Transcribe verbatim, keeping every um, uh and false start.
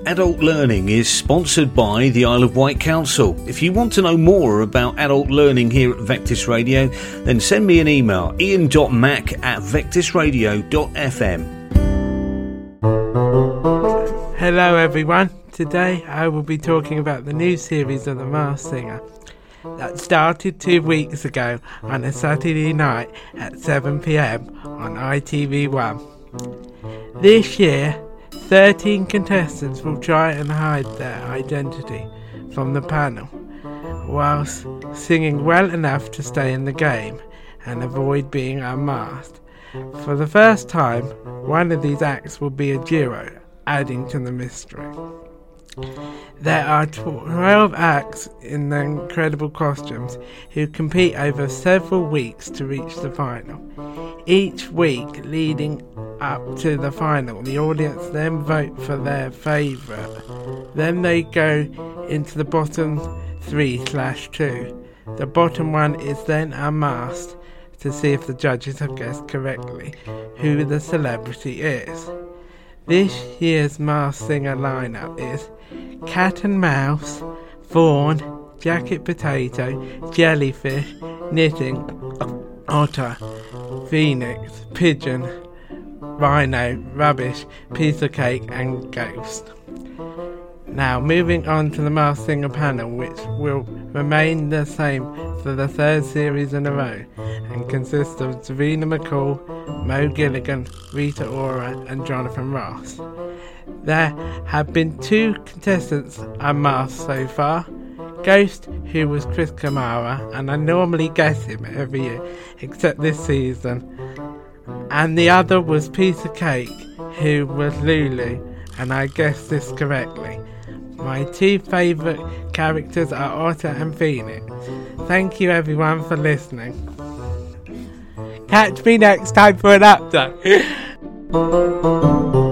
Adult Learning is sponsored by the Isle of Wight Council. If you want to know more about adult learning here at Vectis Radio, then send me an email, ian dot mac at vectis radio dot f m. Hello everyone, today I will be talking about the new series of The Masked Singer that started two weeks ago on a Saturday night at seven p m on I T V one. This year, thirteen contestants will try and hide their identity from the panel, whilst singing well enough to stay in the game and avoid being unmasked. For the first time, one of these acts will be a duo, adding to the mystery. There are twelve acts in the incredible costumes who compete over several weeks to reach the final. Each week leading up to the final, the audience then vote for their favourite. Then they go into the bottom three slash two. The bottom one is then unmasked to see if the judges have guessed correctly who the celebrity is. This year's Masked Singer lineup is Cat and Mouse, Fawn, Jacket Potato, Jellyfish, Knitting, Otter, Phoenix, Pigeon, Rhino, Rubbish, Piece of Cake and Ghost. Now moving on to the Masked Singer panel, which will remain the same for the third series in a row and consists of Davina McCall, Mo Gilligan, Rita Ora and Jonathan Ross. There have been two contestants unmasked so far. Ghost, who was Chris Kamara, and I normally guess him every year except this season, and the other was Piece of Cake, who was Lulu, and I guessed this correctly. My two favourite characters are Otter and Phoenix. Thank you everyone for listening. Catch me next time for an update.